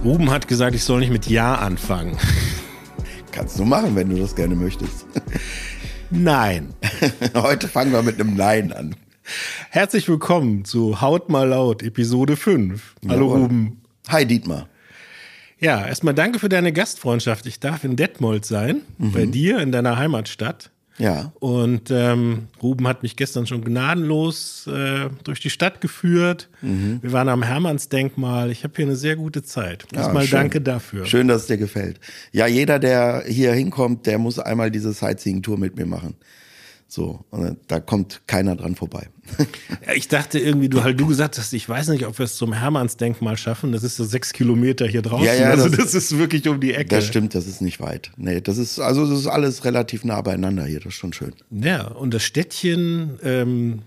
Ruben hat gesagt, ich soll nicht mit Ja anfangen. Kannst du machen, wenn du das gerne möchtest. Nein. Heute fangen wir mit einem Nein an. Herzlich willkommen zu Haut mal laut, Episode 5. Hallo Jawohl. Ruben. Hi Dietmar. Ja, erstmal danke für deine Gastfreundschaft. Ich darf in Detmold sein, bei dir in deiner Heimatstadt. Ja. Und Ruben hat mich gestern schon gnadenlos durch die Stadt geführt. Wir waren am Hermannsdenkmal. Ich habe hier eine sehr gute Zeit. Erstmal schön. Danke dafür. Schön, dass es dir gefällt. Ja, jeder, der hier hinkommt, der muss einmal diese Sightseeing-Tour mit mir machen. So, und da kommt keiner dran vorbei. Ja, ich dachte irgendwie, du gesagt hast, ich weiß nicht, ob wir es zum Hermannsdenkmal schaffen. Das ist so 6 Kilometer hier draußen. Ja, also das ist wirklich um die Ecke. Das stimmt, das ist nicht weit. Nee, das ist alles relativ nah beieinander hier, das ist schon schön. Ja, und das Städtchen,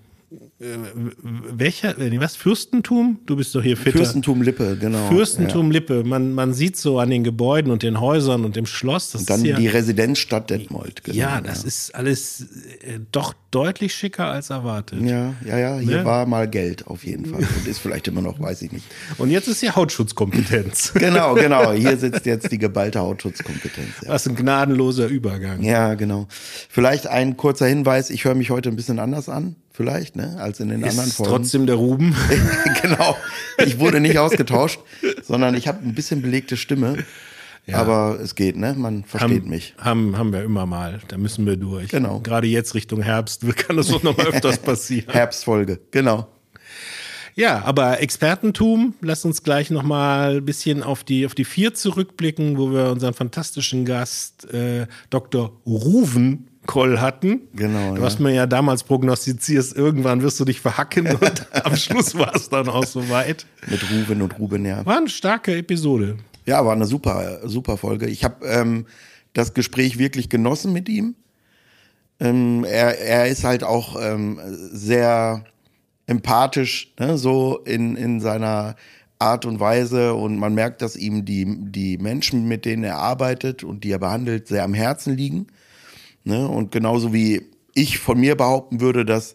was? Fürstentum? Du bist doch hier fitter. Fürstentum Lippe, genau. Fürstentum Lippe. Man sieht so an den Gebäuden und den Häusern und dem Schloss. Das Und dann ist die Residenzstadt Detmold. Genau, ja, das ist alles doch deutlich schicker als erwartet. Ja, hier Ne? war mal Geld auf jeden Fall. Und ist vielleicht immer noch, weiß ich nicht. Und jetzt ist hier Hautschutzkompetenz. Genau. Hier sitzt jetzt die geballte Hautschutzkompetenz. Ja. Das ist ein gnadenloser Übergang. Ja, genau. Vielleicht ein kurzer Hinweis, ich höre mich heute ein bisschen anders an, vielleicht, ne, als in den anderen Ist Folgen. trotzdem der Ruben. Genau. Ich wurde nicht ausgetauscht, sondern ich habe ein bisschen belegte Stimme. Ja. Aber es geht, ne? Man versteht mich. Haben wir immer mal. Da müssen wir durch. Genau. Gerade jetzt Richtung Herbst kann das auch noch mal öfters passieren. Herbstfolge, genau. Ja, aber Expertentum, lass uns gleich noch mal ein bisschen auf die 4 zurückblicken, wo wir unseren fantastischen Gast Dr. Ruven Koll hatten. Genau, Du hast mir ja damals prognostiziert, irgendwann wirst du dich verhacken und am Schluss war es dann auch soweit. Mit Ruben und Ruben, ja. War eine starke Episode. Ja, war eine super Folge. Ich habe das Gespräch wirklich genossen mit ihm. Er ist halt auch sehr empathisch, ne, so in seiner Art und Weise, und man merkt, dass ihm die Menschen, mit denen er arbeitet und die er behandelt, sehr am Herzen liegen. Ne? Und genauso wie ich von mir behaupten würde, dass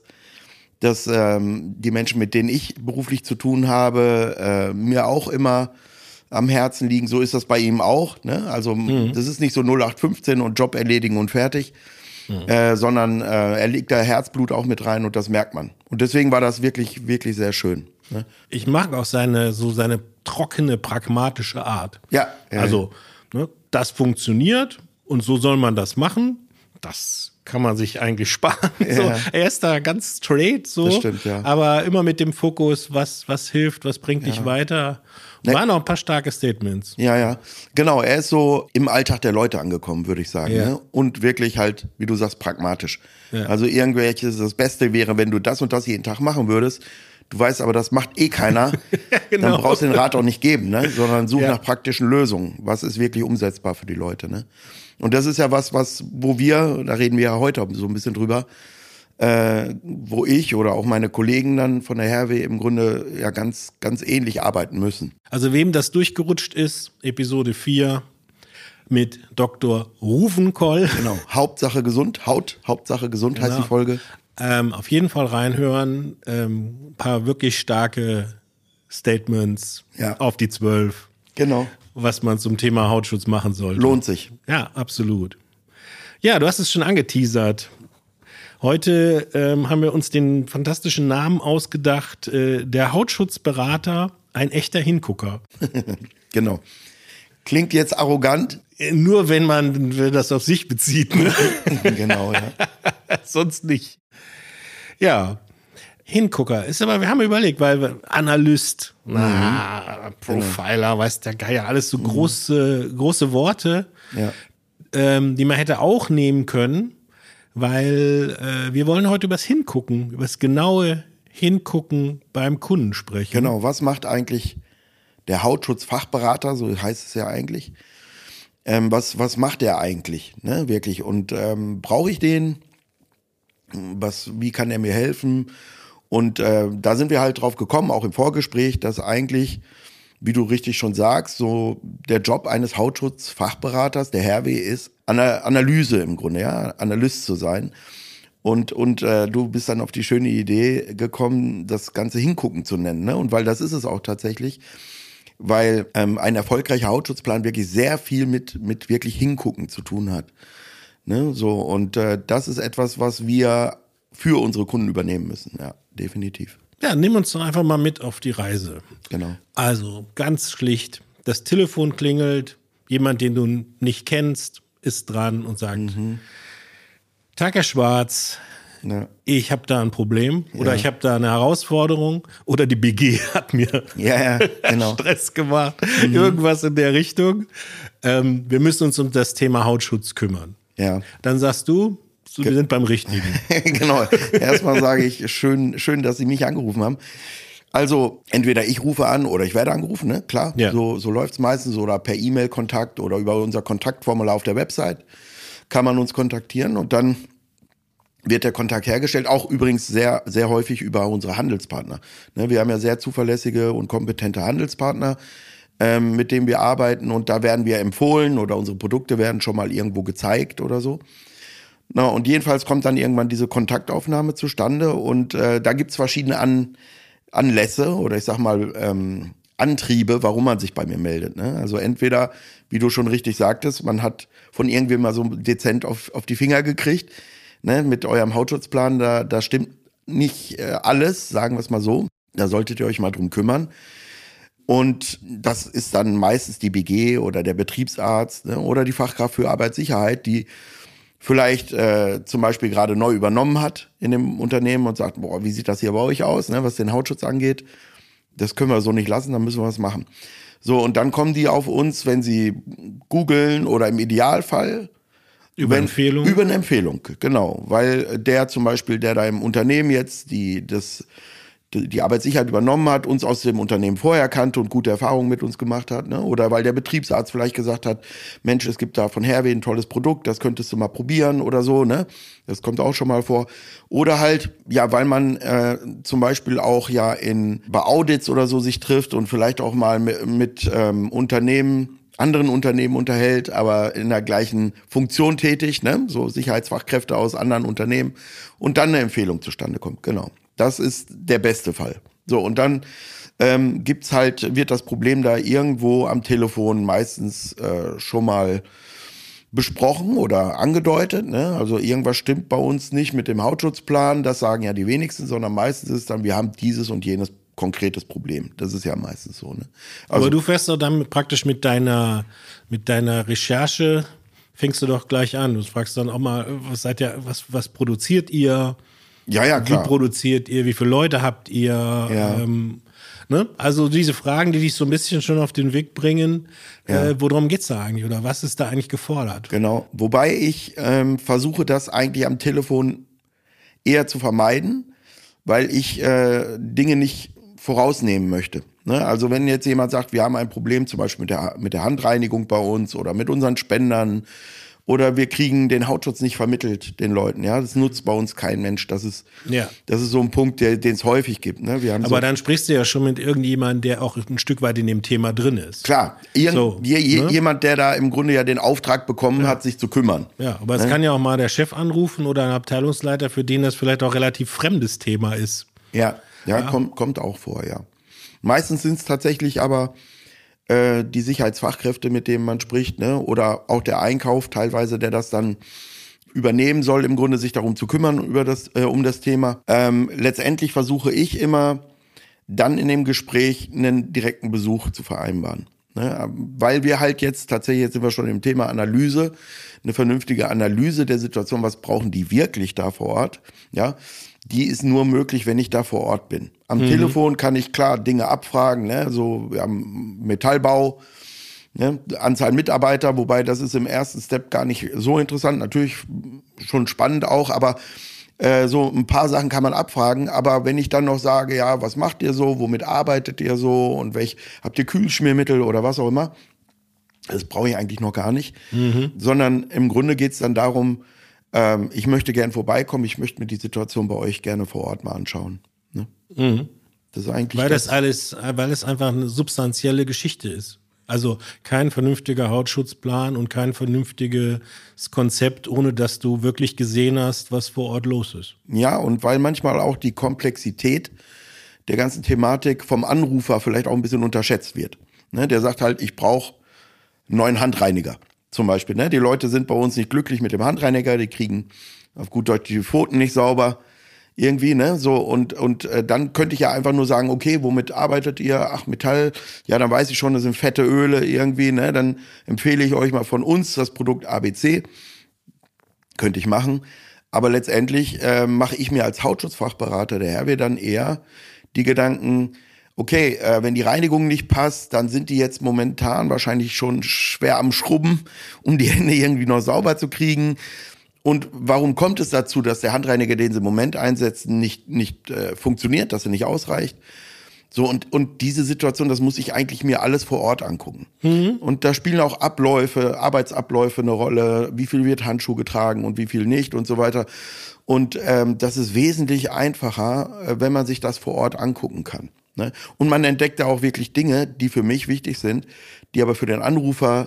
die Menschen, mit denen ich beruflich zu tun habe, mir auch immer am Herzen liegen, so ist das bei ihm auch. Ne? Also das ist nicht so 0815 und Job erledigen und fertig, sondern er legt da Herzblut auch mit rein, und das merkt man. Und deswegen war das wirklich, wirklich sehr schön. Ne? Ich mag auch seine trockene, pragmatische Art. Ja. Also, ne, das funktioniert und so soll man das machen. Das kann man sich eigentlich sparen. Ja. So, er ist da ganz straight, so. Das stimmt, ja. Aber immer mit dem Fokus, was hilft, was bringt dich weiter. Und waren auch ein paar starke Statements. Ja. Genau, er ist so im Alltag der Leute angekommen, würde ich sagen. Ja. Ne? Und wirklich halt, wie du sagst, pragmatisch. Ja. Also das Beste wäre, wenn du das und das jeden Tag machen würdest. Du weißt aber, das macht eh keiner. Genau. Dann brauchst du den Rat auch nicht geben, ne? Sondern such Ja. nach praktischen Lösungen. Was ist wirklich umsetzbar für die Leute, ne? Und das ist ja wo wir, da reden wir ja heute so ein bisschen drüber, wo ich oder auch meine Kollegen dann von der Herwe im Grunde ja ganz, ganz ähnlich arbeiten müssen. Also wem das durchgerutscht ist, Episode 4 mit Dr. Ruvenkoll. Genau. Hauptsache gesund, Hauptsache gesund heißt die Folge. Auf jeden Fall reinhören. Ein paar wirklich starke Statements auf die 12. Genau. Was man zum Thema Hautschutz machen sollte. Lohnt sich. Ja, absolut. Ja, du hast es schon angeteasert. Heute haben wir uns den fantastischen Namen ausgedacht. Der Hautschutzberater, ein echter Hingucker. Genau. Klingt jetzt arrogant. Nur wenn man das auf sich bezieht. Ne? Genau, ja. Sonst nicht. Ja, Hingucker ist aber, wir haben überlegt, weil wir Analyst, Profiler, weiß der Geier, alles so große Worte, die man hätte auch nehmen können, weil wir wollen heute übers Hingucken, übers genaue Hingucken beim Kunden sprechen. Genau, was macht eigentlich der Hautschutzfachberater, so heißt es ja eigentlich, was macht der eigentlich, ne, wirklich, und brauche ich den, wie kann er mir helfen? Und da sind wir halt drauf gekommen, auch im Vorgespräch, dass eigentlich, wie du richtig schon sagst, so der Job eines Hautschutzfachberaters, der Herwe, ist Analyse im Grunde, ja, Analyst zu sein. Und du bist dann auf die schöne Idee gekommen, das Ganze Hingucken zu nennen, ne? Und weil das ist es auch tatsächlich. weil ein erfolgreicher Hautschutzplan wirklich sehr viel mit wirklich hingucken zu tun hat. Ne? So, und das ist etwas, was wir für unsere Kunden übernehmen müssen. Ja, definitiv. Ja, nimm uns doch einfach mal mit auf die Reise. Genau. Also ganz schlicht, das Telefon klingelt, jemand, den du nicht kennst, ist dran und sagt, Tag, Herr Schwarz, Ja. ich habe da ein Problem oder ich habe da eine Herausforderung oder die BG hat mir Ja, genau. Stress gemacht, irgendwas in der Richtung. Wir müssen uns um das Thema Hautschutz kümmern. Ja. Dann sagst du, wir sind beim Richtigen. Genau. Erstmal sage ich, schön, dass Sie mich angerufen haben. Also, entweder ich rufe an oder ich werde angerufen, ne? Klar. Ja. So läuft's meistens, oder per E-Mail-Kontakt oder über unser Kontaktformular auf der Website kann man uns kontaktieren und dann wird der Kontakt hergestellt, auch übrigens sehr, sehr häufig über unsere Handelspartner. Ne? Wir haben ja sehr zuverlässige und kompetente Handelspartner, mit denen wir arbeiten, und da werden wir empfohlen oder unsere Produkte werden schon mal irgendwo gezeigt oder so. Na, und jedenfalls kommt dann irgendwann diese Kontaktaufnahme zustande, und da gibt's verschiedene Anlässe oder ich sag mal Antriebe, warum man sich bei mir meldet. Ne? Also entweder, wie du schon richtig sagtest, man hat von irgendwem mal so dezent auf die Finger gekriegt, ne? Mit eurem Hautschutzplan, da stimmt nicht alles, sagen wir es mal so. Da solltet ihr euch mal drum kümmern. Und das ist dann meistens die BG oder der Betriebsarzt, ne? Oder die Fachkraft für Arbeitssicherheit, die vielleicht zum Beispiel gerade neu übernommen hat in dem Unternehmen und sagt, boah, wie sieht das hier bei euch aus, ne, was den Hautschutz angeht? Das können wir so nicht lassen, dann müssen wir was machen. So, und dann kommen die auf uns, wenn sie googeln oder im Idealfall Über Empfehlung? Über eine Empfehlung, genau. Weil der zum Beispiel, der da im Unternehmen jetzt die Arbeitssicherheit übernommen hat, uns aus dem Unternehmen vorher kannte und gute Erfahrungen mit uns gemacht hat, ne? Oder weil der Betriebsarzt vielleicht gesagt hat, Mensch, es gibt da von Herweh ein tolles Produkt, das könntest du mal probieren oder so, ne? Das kommt auch schon mal vor. Oder halt, ja, weil man zum Beispiel auch ja bei Audits oder so sich trifft und vielleicht auch mal mit anderen Unternehmen unterhält, aber in der gleichen Funktion tätig, ne? So Sicherheitsfachkräfte aus anderen Unternehmen, und dann eine Empfehlung zustande kommt, genau. Das ist der beste Fall. So, und dann wird das Problem da irgendwo am Telefon meistens schon mal besprochen oder angedeutet, ne? Also irgendwas stimmt bei uns nicht mit dem Hautschutzplan, das sagen ja die wenigsten, sondern meistens ist dann, wir haben dieses und jenes konkretes Problem. Das ist ja meistens so, ne? Also, aber du fährst doch dann praktisch mit deiner Recherche, fängst du doch gleich an. Du fragst dann auch mal, was produziert ihr? ja, klar. Wie produziert ihr? Wie viele Leute habt ihr? Ja. Ne? Also diese Fragen, die dich so ein bisschen schon auf den Weg bringen, worum geht's da eigentlich? Oder was ist da eigentlich gefordert? Genau. Wobei ich versuche, das eigentlich am Telefon eher zu vermeiden, weil ich Dinge nicht vorausnehmen möchte. Ne? Also wenn jetzt jemand sagt, wir haben ein Problem zum Beispiel mit der Handreinigung bei uns oder mit unseren Spendern, oder wir kriegen den Hautschutz nicht vermittelt den Leuten. Ja, das nutzt bei uns kein Mensch. Das ist so ein Punkt, den es häufig gibt. Ne? Aber dann sprichst du ja schon mit irgendjemandem, der auch ein Stück weit in dem Thema drin ist. Klar, jemand, der da im Grunde ja den Auftrag bekommen hat, sich zu kümmern. Ja, aber es kann ja auch mal der Chef anrufen oder ein Abteilungsleiter, für den das vielleicht auch relativ fremdes Thema ist. Ja. Kommt auch vor, ja. Meistens sind es tatsächlich aber die Sicherheitsfachkräfte, mit denen man spricht, ne? Oder auch der Einkauf teilweise, der das dann übernehmen soll, im Grunde sich darum zu kümmern um das Thema. Letztendlich versuche ich immer dann in dem Gespräch einen direkten Besuch zu vereinbaren. Ne? Weil wir halt jetzt sind wir schon im Thema Analyse, eine vernünftige Analyse der Situation, was brauchen die wirklich da vor Ort, ja, die ist nur möglich, wenn ich da vor Ort bin. Am Telefon kann ich klar Dinge abfragen, ne? So, wir haben Metallbau, ne? Anzahl Mitarbeiter, wobei das ist im ersten Step gar nicht so interessant, natürlich schon spannend auch, aber so ein paar Sachen kann man abfragen, aber wenn ich dann noch sage, ja, was macht ihr so, womit arbeitet ihr so und habt ihr Kühlschmiermittel oder was auch immer, das brauche ich eigentlich noch gar nicht, sondern im Grunde geht's dann darum, ich möchte gern vorbeikommen, ich möchte mir die Situation bei euch gerne vor Ort mal anschauen. Ne? Das ist eigentlich weil es einfach eine substanzielle Geschichte ist. Also kein vernünftiger Hautschutzplan und kein vernünftiges Konzept, ohne dass du wirklich gesehen hast, was vor Ort los ist. Ja, und weil manchmal auch die Komplexität der ganzen Thematik vom Anrufer vielleicht auch ein bisschen unterschätzt wird. Ne? Der sagt halt, ich brauche einen neuen Handreiniger zum Beispiel. Ne? Die Leute sind bei uns nicht glücklich mit dem Handreiniger, die kriegen auf gut Deutsch die Pfoten nicht sauber. Irgendwie, ne, so, und dann könnte ich ja einfach nur sagen, okay, womit arbeitet ihr? Ach, Metall, ja, dann weiß ich schon, das sind fette Öle irgendwie, ne, dann empfehle ich euch mal von uns das Produkt ABC. Könnte ich machen. Aber letztendlich mache ich mir als Hautschutzfachberater der Herwe dann eher die Gedanken, okay, wenn die Reinigung nicht passt, dann sind die jetzt momentan wahrscheinlich schon schwer am Schrubben, um die Hände irgendwie noch sauber zu kriegen. Und warum kommt es dazu, dass der Handreiniger, den sie im Moment einsetzen, nicht funktioniert, dass er nicht ausreicht? So, und diese Situation, das muss ich eigentlich mir alles vor Ort angucken. Und da spielen auch Arbeitsabläufe eine Rolle, wie viel wird Handschuh getragen und wie viel nicht und so weiter. Und das ist wesentlich einfacher, wenn man sich das vor Ort angucken kann. Ne? Und man entdeckt da auch wirklich Dinge, die für mich wichtig sind, die aber für den Anrufer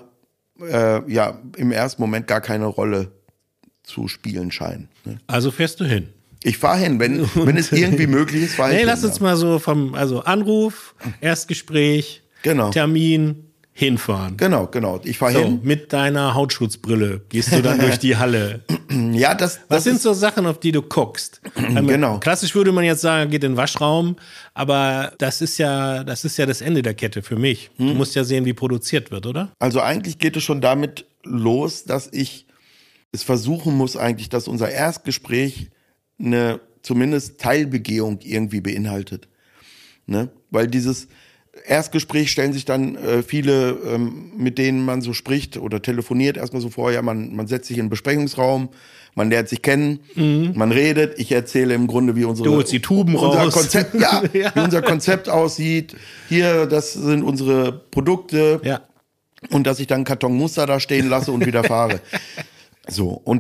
im ersten Moment gar keine Rolle zu spielen scheinen. Ne? Also fährst du hin? Ich fahre hin, wenn es irgendwie möglich ist, fahre ich hin. Lass uns mal so also Anruf, Erstgespräch, genau. Termin, hinfahren. Genau. Ich fahre hin. Mit deiner Hautschutzbrille gehst du dann durch die Halle. Ja, Was sind so Sachen, auf die du guckst? Genau. Klassisch würde man jetzt sagen, geht in den Waschraum, aber das ist ja das Ende der Kette für mich. Du musst ja sehen, wie produziert wird, oder? Also eigentlich geht es schon damit los, dass ich es versuchen muss eigentlich, dass unser Erstgespräch eine zumindest Teilbegehung irgendwie beinhaltet. Ne? Weil dieses Erstgespräch stellen sich dann viele, mit denen man so spricht oder telefoniert, erstmal so vor, ja, man setzt sich in einen Besprechungsraum, man lernt sich kennen, man redet, ich erzähle im Grunde, wie du holst die Tuben raus. Konzept, wie unser Konzept aussieht. Hier, das sind unsere Produkte. Ja. Und dass ich dann einen Karton Muster da stehen lasse und wieder fahre. So, und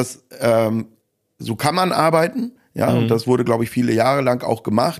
so kann man arbeiten, ja, und das wurde, glaube ich, viele Jahre lang auch gemacht.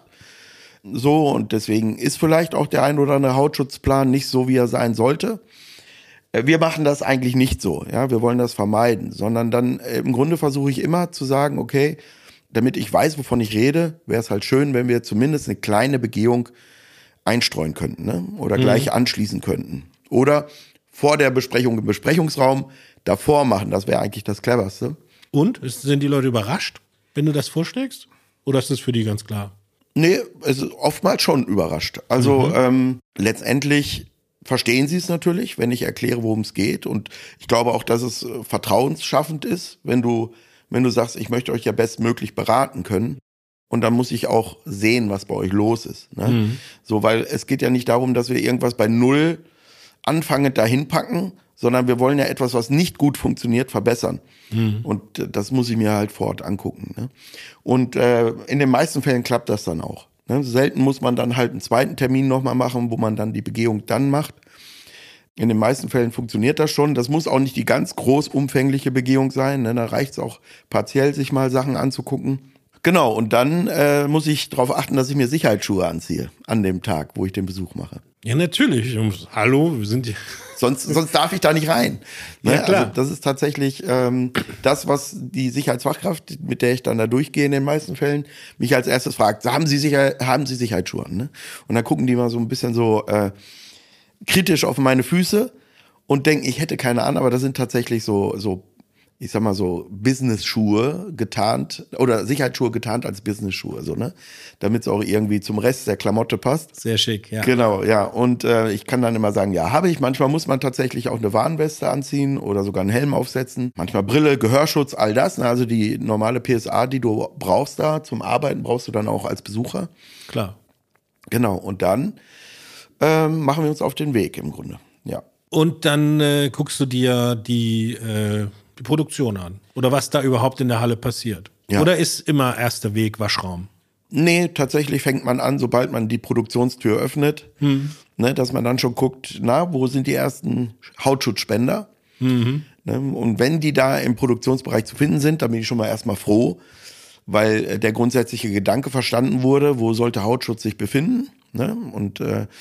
So, und deswegen ist vielleicht auch der ein oder andere Hautschutzplan nicht so, wie er sein sollte. Wir machen das eigentlich nicht so, ja, wir wollen das vermeiden, sondern dann im Grunde versuche ich immer zu sagen, okay, damit ich weiß, wovon ich rede, wäre es halt schön, wenn wir zumindest eine kleine Begehung einstreuen könnten, ne? Oder gleich anschließen könnten. Oder vor der Besprechung im Besprechungsraum davor machen, das wäre eigentlich das Cleverste. Und? Sind die Leute überrascht, wenn du das vorschlägst? Oder ist das für die ganz klar? Nee, es ist oftmals schon überrascht. Also letztendlich verstehen sie es natürlich, wenn ich erkläre, worum es geht. Und ich glaube auch, dass es vertrauensschaffend ist, wenn du sagst, ich möchte euch ja bestmöglich beraten können. Und dann muss ich auch sehen, was bei euch los ist. Ne? So, weil es geht ja nicht darum, dass wir irgendwas bei Null anfangen, dahin packen, sondern wir wollen ja etwas, was nicht gut funktioniert, verbessern. Und das muss ich mir halt vor Ort angucken. Ne? Und in den meisten Fällen klappt das dann auch. Ne? Selten muss man dann halt einen zweiten Termin nochmal machen, wo man dann die Begehung dann macht. In den meisten Fällen funktioniert das schon. Das muss auch nicht die ganz groß umfängliche Begehung sein. Ne? Da reicht es auch partiell, sich mal Sachen anzugucken. Genau, und dann muss ich darauf achten, dass ich mir Sicherheitsschuhe anziehe an dem Tag, wo ich den Besuch mache. Ja, natürlich. Hallo, wir sind... Sonst darf ich da nicht rein. Ne? Ja, klar. Also das ist tatsächlich das, was die Sicherheitsfachkraft, mit der ich dann da durchgehe in den meisten Fällen, mich als erstes fragt, haben Sie Sicherheitsschuhe an? Ne? Und dann gucken die mal so ein bisschen so kritisch auf meine Füße und denken, ich hätte keine an, aber das sind tatsächlich so ich sag mal so Business-Schuhe getarnt oder Sicherheitsschuhe getarnt als Business-Schuhe, so, ne? Damit es auch irgendwie zum Rest der Klamotte passt. Sehr schick, ja. Genau, ja. Und ich kann dann immer sagen, ja, habe ich. Manchmal muss man tatsächlich auch eine Warnweste anziehen oder sogar einen Helm aufsetzen. Manchmal Brille, Gehörschutz, all das. Ne? Also die normale PSA, die du brauchst da zum Arbeiten, brauchst du dann auch als Besucher. Klar. Genau, und dann machen wir uns auf den Weg im Grunde, ja. Und dann guckst du dir die Produktion an oder was da überhaupt in der Halle passiert. Ja. Oder ist immer erster Weg Waschraum? Nee, tatsächlich fängt man an, sobald man die Produktionstür öffnet, ne, dass man dann schon guckt, wo sind die ersten Hautschutzspender? Ne, und wenn die da im Produktionsbereich zu finden sind, dann bin ich schon mal erstmal froh, weil der grundsätzliche Gedanke verstanden wurde, wo sollte Hautschutz sich befinden, ne? Und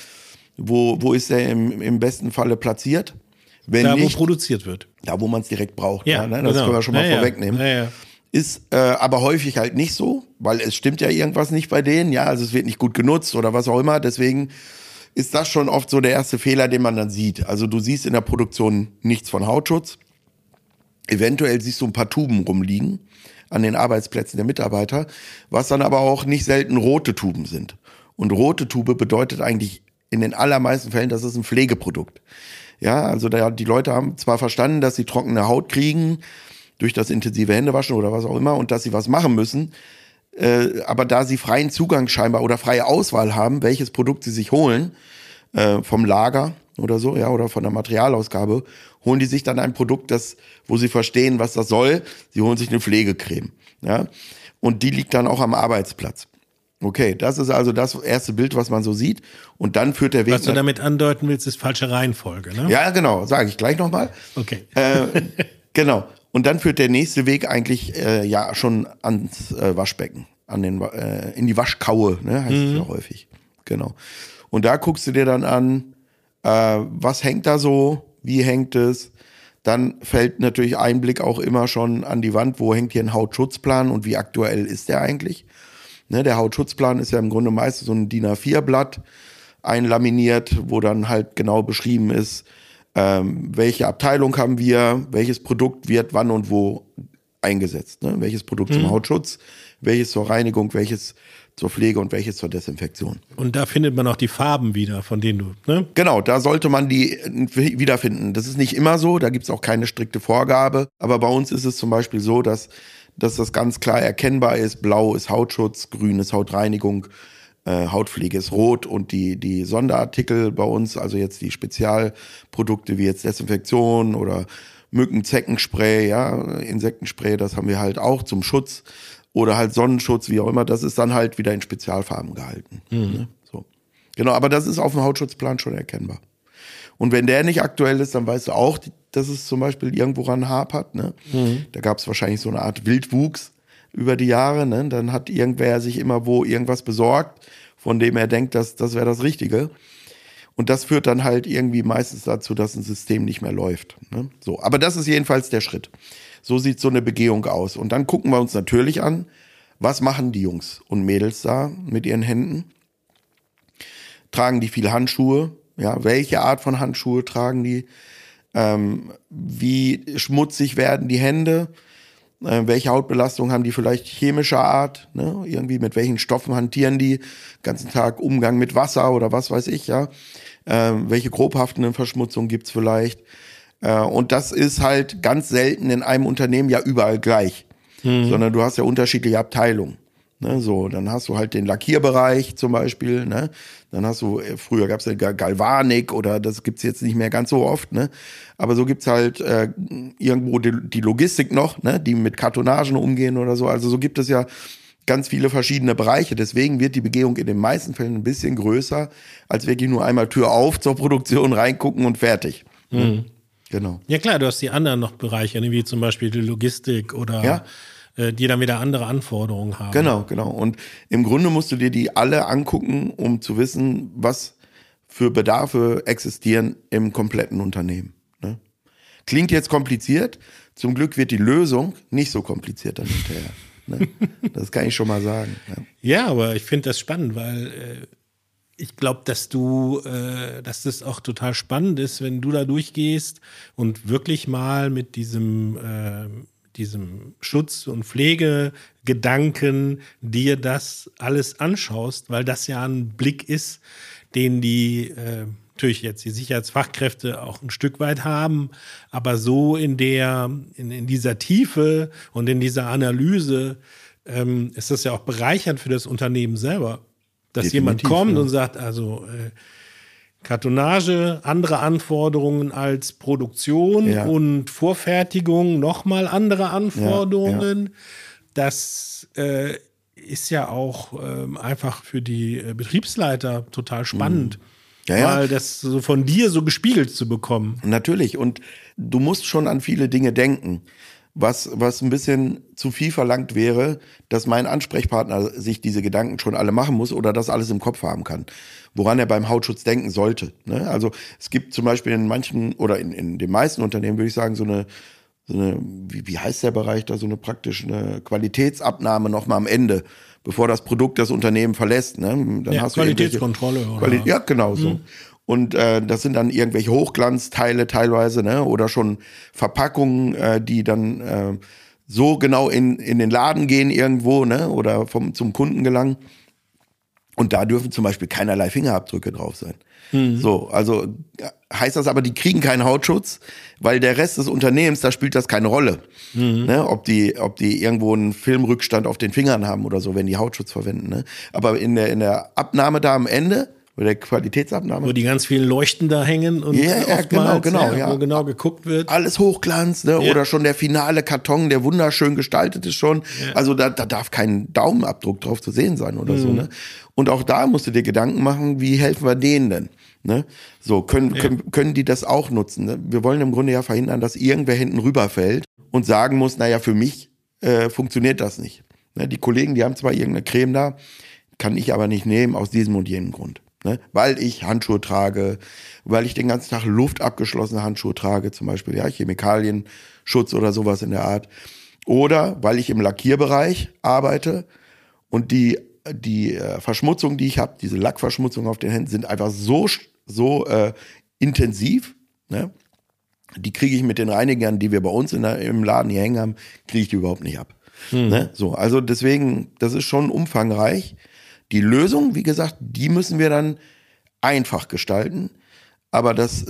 wo ist er im besten Falle platziert? Wenn da, nicht, wo produziert wird. Da, wo man es direkt braucht. Ja, ne? Das können wir schon mal vorwegnehmen. Ja. Ist aber häufig halt nicht so, weil es stimmt ja irgendwas nicht bei denen. Ja, also es wird nicht gut genutzt oder was auch immer. Deswegen ist das schon oft so der erste Fehler, den man dann sieht. Also du siehst in der Produktion nichts von Hautschutz. Eventuell siehst du ein paar Tuben rumliegen an den Arbeitsplätzen der Mitarbeiter, was dann aber auch nicht selten rote Tuben sind. Und rote Tube bedeutet eigentlich in den allermeisten Fällen, das ist ein Pflegeprodukt. Ja, also die Leute haben zwar verstanden, dass sie trockene Haut kriegen durch das intensive Händewaschen oder was auch immer und dass sie was machen müssen, aber da sie freien Zugang scheinbar oder freie Auswahl haben, welches Produkt sie sich holen, vom Lager oder so, ja, oder von der Materialausgabe, holen die sich dann ein Produkt, wo sie verstehen, was das soll. Sie holen sich eine Pflegecreme, ja, und die liegt dann auch am Arbeitsplatz. Okay, das ist also das erste Bild, was man so sieht. Und dann führt der Weg. Was du damit andeuten willst, ist falsche Reihenfolge, ne? Ja, genau, sage ich gleich nochmal. Okay. Genau. Und dann führt der nächste Weg eigentlich ja schon ans Waschbecken, in die Waschkaue, ne, heißt es ja häufig. Genau. Und da guckst du dir dann an, was hängt da so, wie hängt es. Dann fällt natürlich ein Blick auch immer schon an die Wand, wo hängt hier ein Hautschutzplan und wie aktuell ist der eigentlich. Ne, der Hautschutzplan ist ja im Grunde meistens so ein DIN A4-Blatt einlaminiert, wo dann halt genau beschrieben ist, welche Abteilung haben wir, welches Produkt wird wann und wo eingesetzt. Ne? Welches Produkt zum Hautschutz, welches zur Reinigung, welches zur Pflege und welches zur Desinfektion. Und da findet man auch die Farben wieder, von denen du, ne? Genau, da sollte man die wiederfinden. Das ist nicht immer so, da gibt es auch keine strikte Vorgabe. Aber bei uns ist es zum Beispiel so, dass das ganz klar erkennbar ist. Blau ist Hautschutz, grün ist Hautreinigung, Hautpflege ist rot und die Sonderartikel bei uns, also jetzt die Spezialprodukte wie jetzt Desinfektion oder Mücken-Zeckenspray, ja, Insektenspray, das haben wir halt auch zum Schutz oder halt Sonnenschutz, wie auch immer, das ist dann halt wieder in Spezialfarben gehalten. Ne? So. Genau, aber das ist auf dem Hautschutzplan schon erkennbar. Und wenn der nicht aktuell ist, dann weißt du auch, dass es zum Beispiel irgendwo ran hapert. Ne? Da gab es wahrscheinlich so eine Art Wildwuchs über die Jahre. Ne? Dann hat irgendwer sich immer wo irgendwas besorgt, von dem er denkt, das wäre das Richtige. Und das führt dann halt irgendwie meistens dazu, dass ein System nicht mehr läuft. Ne? So, aber das ist jedenfalls der Schritt. So sieht so eine Begehung aus. Und dann gucken wir uns natürlich an, was machen die Jungs und Mädels da mit ihren Händen? Tragen die viel Handschuhe? Ja, welche Art von Handschuhe tragen die? Wie schmutzig werden die Hände? Welche Hautbelastung haben die vielleicht chemischer Art? Ne? Irgendwie mit welchen Stoffen hantieren die? Ganzen Tag Umgang mit Wasser oder was weiß ich, ja? Welche grobhaftenden Verschmutzungen gibt's vielleicht? Und das ist halt ganz selten in einem Unternehmen ja überall gleich, sondern du hast ja unterschiedliche Abteilungen. Ne, so, dann hast du halt den Lackierbereich zum Beispiel, ne? Dann hast du, früher gab es ja Galvanik oder das gibt's jetzt nicht mehr ganz so oft, ne? Aber so gibt's halt irgendwo die Logistik noch, ne? Die mit Kartonagen umgehen oder so. Also so gibt es ja ganz viele verschiedene Bereiche. Deswegen wird die Begehung in den meisten Fällen ein bisschen größer, als wirklich nur einmal Tür auf zur Produktion reingucken und fertig. Ne? Genau. Ja klar, du hast die anderen noch Bereiche, wie zum Beispiel die Logistik oder die dann wieder andere Anforderungen haben. Genau. Und im Grunde musst du dir die alle angucken, um zu wissen, was für Bedarfe existieren im kompletten Unternehmen. Ne? Klingt jetzt kompliziert, zum Glück wird die Lösung nicht so kompliziert dann hinterher. Ne? Das kann ich schon mal sagen. Ne? Ja, aber ich finde das spannend, weil ich glaube, dass das auch total spannend ist, wenn du da durchgehst und wirklich mal mit diesem Schutz- und Pflegegedanken dir das alles anschaust, weil das ja ein Blick ist, den die natürlich jetzt die Sicherheitsfachkräfte auch ein Stück weit haben, aber so in dieser Tiefe und in dieser Analyse ist das ja auch bereichernd für das Unternehmen selber, dass Definitiv, jemand kommt ja. und sagt, also Kartonage, andere Anforderungen als Produktion und Vorfertigung, nochmal andere Anforderungen. Ja. Das ist ja auch einfach für die Betriebsleiter total spannend, mal das so von dir so gespiegelt zu bekommen. Natürlich, und du musst schon an viele Dinge denken. Was ein bisschen zu viel verlangt wäre, dass mein Ansprechpartner sich diese Gedanken schon alle machen muss oder das alles im Kopf haben kann, woran er beim Hautschutz denken sollte. Ne? Also es gibt zum Beispiel in manchen oder in den meisten Unternehmen, würde ich sagen, so eine wie heißt der Bereich da, so eine praktische Qualitätsabnahme nochmal am Ende, bevor das Produkt das Unternehmen verlässt. Ne? Dann hast du Qualitätskontrolle. Oder? Ja, genau so. Und das sind dann irgendwelche Hochglanzteile teilweise, ne? Oder schon Verpackungen, die dann so genau in den Laden gehen irgendwo, ne? Oder zum Kunden gelangen. Und da dürfen zum Beispiel keinerlei Fingerabdrücke drauf sein. So, also heißt das aber, die kriegen keinen Hautschutz, weil der Rest des Unternehmens, da spielt das keine Rolle. Ne? Ob die irgendwo einen Filmrückstand auf den Fingern haben oder so, wenn die Hautschutz verwenden. Ne? Aber in der Abnahme da am Ende, bei der Qualitätsabnahme. Wo die ganz vielen Leuchten da hängen und wo genau geguckt wird. Alles Hochglanz, ne? Oder schon der finale Karton, der wunderschön gestaltet ist schon. Ja. Also da darf kein Daumenabdruck drauf zu sehen sein oder so. Ne? Und auch da musst du dir Gedanken machen, wie helfen wir denen denn? Ne? So, können die das auch nutzen? Ne? Wir wollen im Grunde ja verhindern, dass irgendwer hinten rüberfällt und sagen muss, naja, für mich funktioniert das nicht. Ne? Die Kollegen, die haben zwar irgendeine Creme da, kann ich aber nicht nehmen aus diesem und jenem Grund. Ne? Weil ich Handschuhe trage, weil ich den ganzen Tag luftabgeschlossene Handschuhe trage, zum Beispiel, ja, Chemikalienschutz oder sowas in der Art. Oder weil ich im Lackierbereich arbeite und die Verschmutzung, die ich habe, diese Lackverschmutzung auf den Händen, sind einfach so intensiv, ne? Die kriege ich mit den Reinigern, die wir bei uns im Laden hier hängen haben, kriege ich die überhaupt nicht ab. Ne? So, also deswegen, das ist schon umfangreich. Die Lösung, wie gesagt, die müssen wir dann einfach gestalten. Aber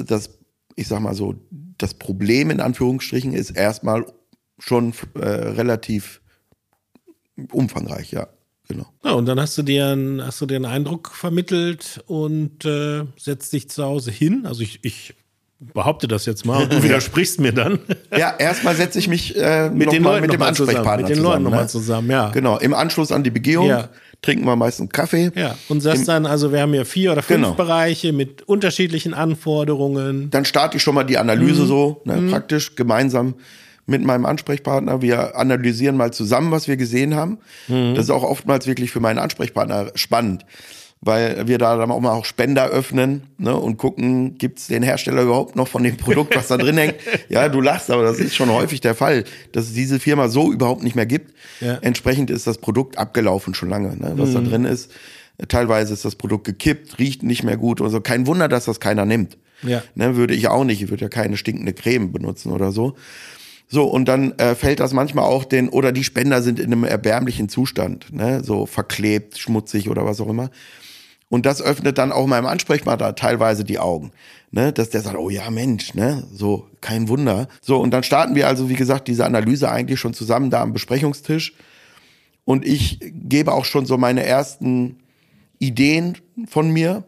ich sag mal so, das Problem in Anführungsstrichen ist erstmal schon relativ umfangreich, ja. Genau. Ja, und dann hast du dir einen Eindruck vermittelt und setzt dich zu Hause hin. Also ich behaupte das jetzt mal und du widersprichst mir dann. Ja, erstmal setze ich mich mit dem Ansprechpartner zusammen. Mit den Leuten nochmal zusammen, ja. Genau, im Anschluss an die Begehung trinken wir meistens Kaffee. Ja, und sagst dann, also wir haben hier 4 oder 5 Bereiche mit unterschiedlichen Anforderungen. Dann starte ich schon mal die Analyse praktisch gemeinsam mit meinem Ansprechpartner. Wir analysieren mal zusammen, was wir gesehen haben. Das ist auch oftmals wirklich für meinen Ansprechpartner spannend, weil wir da dann auch mal Spender öffnen, ne, und gucken, gibt es den Hersteller überhaupt noch von dem Produkt, was da drin hängt. Ja, du lachst, aber das ist schon häufig der Fall, dass es diese Firma so überhaupt nicht mehr gibt. Ja. Entsprechend ist das Produkt abgelaufen schon lange, ne, was da drin ist. Teilweise ist das Produkt gekippt, riecht nicht mehr gut. Also kein Wunder, dass das keiner nimmt. Ja. Ne, würde ich auch nicht. Ich würde ja keine stinkende Creme benutzen oder so. So, und dann fällt das manchmal auch oder die Spender sind in einem erbärmlichen Zustand, ne, so verklebt, schmutzig oder was auch immer. Und das öffnet dann auch meinem Ansprechpartner teilweise die Augen, ne, dass der sagt, oh ja, Mensch, ne, so, kein Wunder. So, und dann starten wir also, wie gesagt, diese Analyse eigentlich schon zusammen da am Besprechungstisch. Und ich gebe auch schon so meine ersten Ideen von mir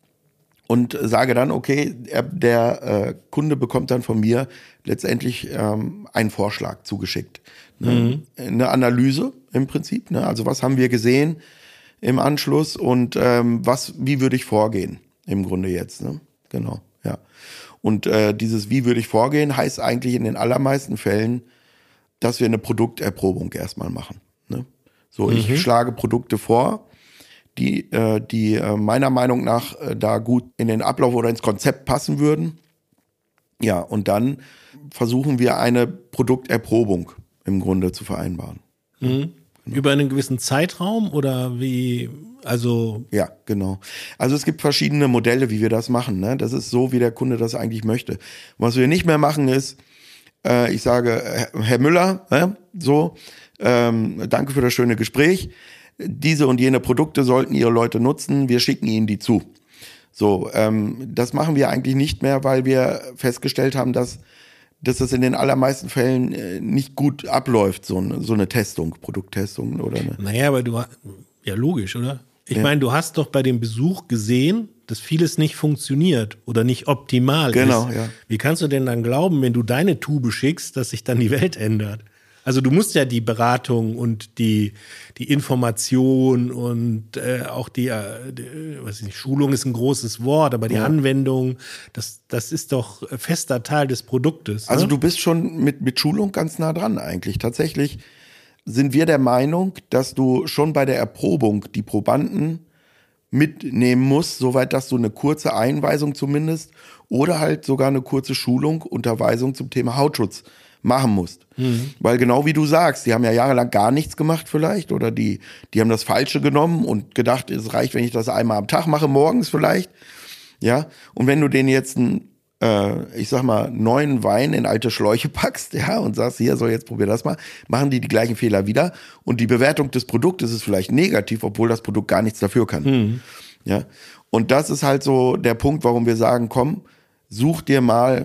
und sage dann, okay, der Kunde bekommt dann von mir letztendlich einen Vorschlag zugeschickt. Ne? Eine Analyse im Prinzip, ne? Also was haben wir gesehen im Anschluss und wie würde ich vorgehen im Grunde jetzt, ne? Genau, ja. Und dieses wie würde ich vorgehen heißt eigentlich in den allermeisten Fällen, dass wir eine Produkterprobung erstmal machen, ne? So, ich schlage Produkte vor, die meiner Meinung nach da gut in den Ablauf oder ins Konzept passen würden. Ja, und dann versuchen wir eine Produkterprobung im Grunde zu vereinbaren. Genau. Über einen gewissen Zeitraum oder wie, also? Ja, genau. Also es gibt verschiedene Modelle, wie wir das machen, ne? Das ist so, wie der Kunde das eigentlich möchte. Was wir nicht mehr machen ist, ich sage, Herr Müller, danke für das schöne Gespräch. Diese und jene Produkte sollten Ihre Leute nutzen, wir schicken Ihnen die zu. So, das machen wir eigentlich nicht mehr, weil wir festgestellt haben, dass das in den allermeisten Fällen nicht gut abläuft, so eine Testung, Produkttestung oder eine. Naja, aber ja logisch, oder? Ich meine, du hast doch bei dem Besuch gesehen, dass vieles nicht funktioniert oder nicht optimal ist. Genau, ja. Wie kannst du denn dann glauben, wenn du deine Tube schickst, dass sich dann die Welt ändert? Also du musst ja die Beratung und die Information und auch weiß ich nicht, Schulung ist ein großes Wort, aber die Anwendung, das ist doch fester Teil des Produktes. Also du bist schon mit Schulung ganz nah dran eigentlich. Tatsächlich sind wir der Meinung, dass du schon bei der Erprobung die Probanden mitnehmen musst, soweit, dass du eine kurze Einweisung zumindest oder halt sogar eine kurze Schulung, Unterweisung zum Thema Hautschutz machen musst. Weil genau wie du sagst, die haben ja jahrelang gar nichts gemacht vielleicht oder die haben das Falsche genommen und gedacht, es reicht, wenn ich das einmal am Tag mache, morgens vielleicht. Ja, und wenn du denen jetzt einen, ich sag mal, neuen Wein in alte Schläuche packst, ja, und sagst, hier, so, jetzt probier das mal, machen die gleichen Fehler wieder und die Bewertung des Produktes ist vielleicht negativ, obwohl das Produkt gar nichts dafür kann. Ja, und das ist halt so der Punkt, warum wir sagen, komm, such dir mal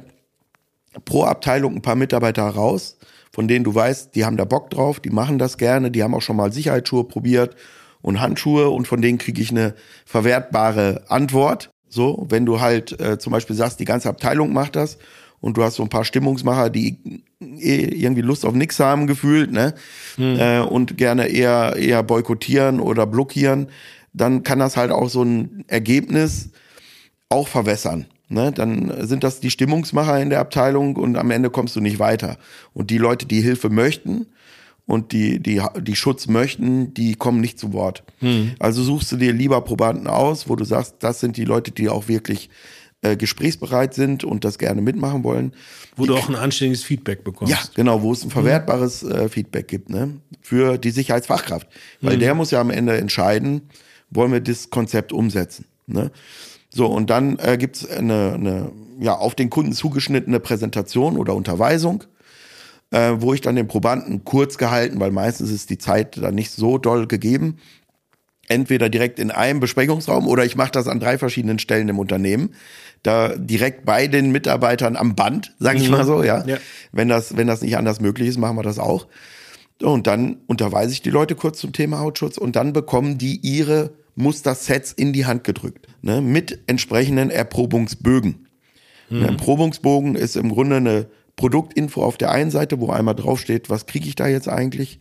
pro Abteilung ein paar Mitarbeiter raus, von denen du weißt, die haben da Bock drauf, die machen das gerne, die haben auch schon mal Sicherheitsschuhe probiert und Handschuhe und von denen kriege ich eine verwertbare Antwort. So, wenn du halt zum Beispiel sagst, die ganze Abteilung macht das und du hast so ein paar Stimmungsmacher, die irgendwie Lust auf nix haben gefühlt, ne? Und gerne eher boykottieren oder blockieren, dann kann das halt auch so ein Ergebnis auch verwässern. Ne? Dann sind das die Stimmungsmacher in der Abteilung und am Ende kommst du nicht weiter. Und die Leute, die Hilfe möchten und die Schutz möchten, die kommen nicht zu Wort. Also suchst du dir lieber Probanden aus, wo du sagst, das sind die Leute, die auch wirklich gesprächsbereit sind und das gerne mitmachen wollen. Wo du auch ein anständiges Feedback bekommst. Ja, genau, wo es ein verwertbares Feedback gibt, ne? Für die Sicherheitsfachkraft. Weil der muss ja am Ende entscheiden, wollen wir das Konzept umsetzen. Ne? So, und dann gibt's eine auf den Kunden zugeschnittene Präsentation oder Unterweisung, wo ich dann den Probanden kurz gehalten, weil meistens ist die Zeit dann nicht so doll gegeben, entweder direkt in einem Besprechungsraum oder ich mache das an 3 verschiedenen Stellen im Unternehmen, da direkt bei den Mitarbeitern am Band, sage ich mal so, ja. Wenn das nicht anders möglich ist, machen wir das auch. Und dann unterweise ich die Leute kurz zum Thema Hautschutz und dann bekommen die ihre Mustersets in die Hand gedrückt, ne, mit entsprechenden Erprobungsbögen. Ein Erprobungsbogen ist im Grunde eine Produktinfo auf der einen Seite, wo einmal draufsteht, was kriege ich da jetzt eigentlich?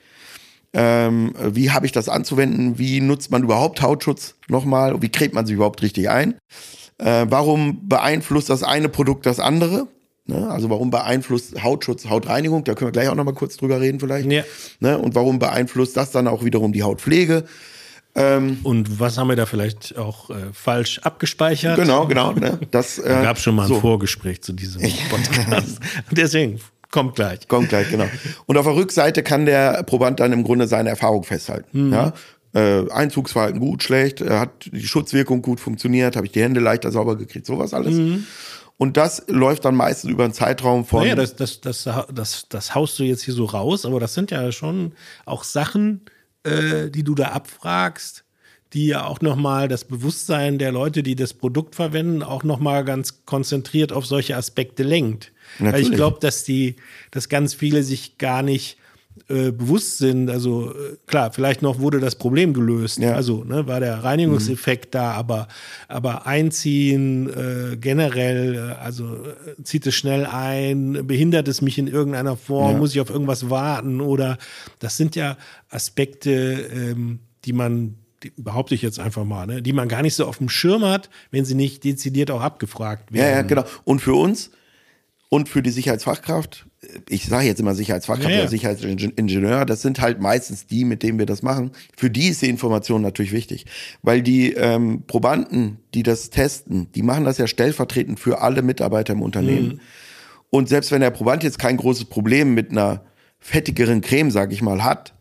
Wie habe ich das anzuwenden? Wie nutzt man überhaupt Hautschutz nochmal? Wie cremt man sich überhaupt richtig ein? Warum beeinflusst das eine Produkt das andere? Ne? Also warum beeinflusst Hautschutz Hautreinigung? Da können wir gleich auch nochmal kurz drüber reden vielleicht. Ja. Ne? Und warum beeinflusst das dann auch wiederum die Hautpflege? Und was haben wir da vielleicht auch falsch abgespeichert? Genau. Ne? Das gab schon mal ein Vorgespräch zu diesem Podcast. Deswegen kommt gleich, genau. Und auf der Rückseite kann der Proband dann im Grunde seine Erfahrung festhalten. Ja? Einzugsverhalten gut, schlecht, hat die Schutzwirkung gut funktioniert, habe ich die Hände leichter sauber gekriegt, sowas alles. Und das läuft dann meistens über einen Zeitraum von... Naja, das haust du jetzt hier so raus, aber das sind ja schon auch Sachen, die du da abfragst, die ja auch nochmal das Bewusstsein der Leute, die das Produkt verwenden, auch nochmal ganz konzentriert auf solche Aspekte lenkt. Natürlich. Weil ich glaube, dass ganz viele sich gar nicht bewusst sind. Also klar, vielleicht noch wurde das Problem gelöst. Ja. Also war der Reinigungseffekt da, aber einziehen generell, also zieht es schnell ein, behindert es mich in irgendeiner Form, muss ich auf irgendwas warten oder das sind ja Aspekte, behaupte ich jetzt einfach mal, ne, die man gar nicht so auf dem Schirm hat, wenn sie nicht dezidiert auch abgefragt werden. Ja, genau. Und für uns und für die Sicherheitsfachkraft, ich sage jetzt immer Sicherheitsfachkraft oder Sicherheitsingenieur, das sind halt meistens die, mit denen wir das machen. Für die ist die Information natürlich wichtig, weil die Probanden, die das testen, die machen das ja stellvertretend für alle Mitarbeiter im Unternehmen. Und selbst wenn der Proband jetzt kein großes Problem mit einer fettigeren Creme, sag ich mal, haben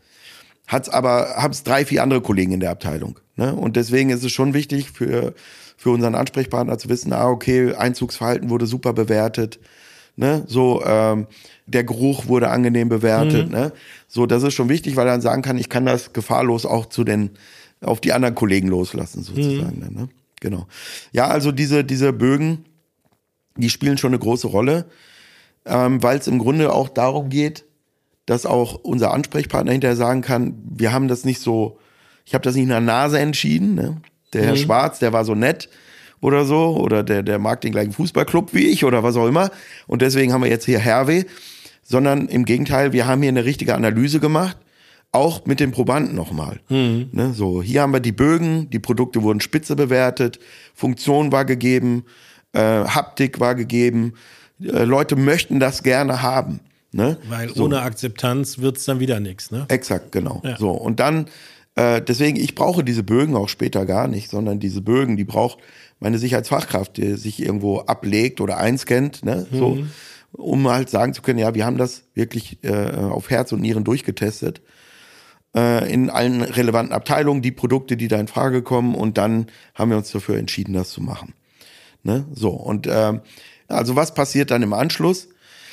es 3, 4 andere Kollegen in der Abteilung. Ne? Und deswegen ist es schon wichtig für unseren Ansprechpartner zu wissen, okay, Einzugsverhalten wurde super bewertet. Ne, so der Geruch wurde angenehm bewertet. Ne? So, das ist schon wichtig, weil er dann sagen kann, ich kann das gefahrlos auch auf die anderen Kollegen loslassen sozusagen. Ne? Genau. Ja, also diese Bögen, die spielen schon eine große Rolle, weil es im Grunde auch darum geht, dass auch unser Ansprechpartner hinterher sagen kann, wir haben das nicht so, ich habe das nicht in der Nase entschieden. Ne? Der Herr Schwarz, der war so nett. Oder so, oder der mag den gleichen Fußballclub wie ich oder was auch immer. Und deswegen haben wir jetzt hier Herweh. Sondern im Gegenteil, wir haben hier eine richtige Analyse gemacht, auch mit den Probanden nochmal. Ne, so, hier haben wir die Bögen, die Produkte wurden spitze bewertet, Funktion war gegeben, Haptik war gegeben. Leute möchten das gerne haben. Ne? Weil ohne Akzeptanz wird's dann wieder nichts. Ne? Exakt, genau. Ja. So, und dann, deswegen, ich brauche diese Bögen auch später gar nicht, sondern diese Bögen, die braucht meine Sicherheitsfachkraft, die sich irgendwo ablegt oder einscannt, ne, so, um halt sagen zu können, ja, wir haben das wirklich auf Herz und Nieren durchgetestet. In allen relevanten Abteilungen, die Produkte, die da in Frage kommen, und dann haben wir uns dafür entschieden, das zu machen. Ne? So, und also was passiert dann im Anschluss?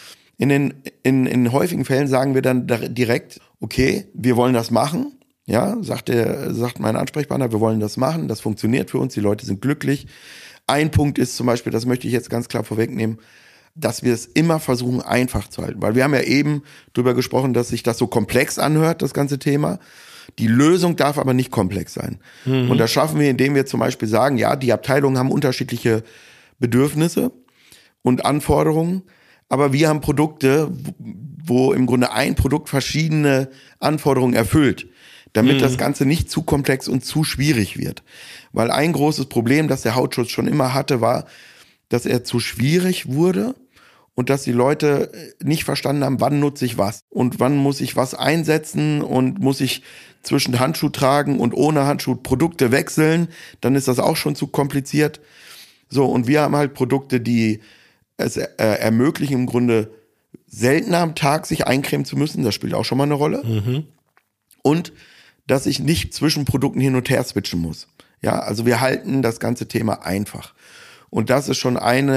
In häufigen Fällen sagen wir dann direkt, okay, wir wollen das machen. Ja, sagt mein Ansprechpartner, wir wollen das machen, das funktioniert für uns, die Leute sind glücklich. Ein Punkt ist zum Beispiel, das möchte ich jetzt ganz klar vorwegnehmen, dass wir es immer versuchen, einfach zu halten. Weil wir haben ja eben drüber gesprochen, dass sich das so komplex anhört, das ganze Thema. Die Lösung darf aber nicht komplex sein. Und das schaffen wir, indem wir zum Beispiel sagen, ja, die Abteilungen haben unterschiedliche Bedürfnisse und Anforderungen, aber wir haben Produkte, wo im Grunde ein Produkt verschiedene Anforderungen erfüllt, damit das Ganze nicht zu komplex und zu schwierig wird. Weil ein großes Problem, das der Hautschutz schon immer hatte, war, dass er zu schwierig wurde und dass die Leute nicht verstanden haben, wann nutze ich was und wann muss ich was einsetzen und muss ich zwischen Handschuh tragen und ohne Handschuh Produkte wechseln, dann ist das auch schon zu kompliziert. So, und wir haben halt Produkte, die es ermöglichen, im Grunde seltener am Tag sich eincremen zu müssen, das spielt auch schon mal eine Rolle. Und dass ich nicht zwischen Produkten hin und her switchen muss. Ja, also wir halten das ganze Thema einfach. Und das ist schon ein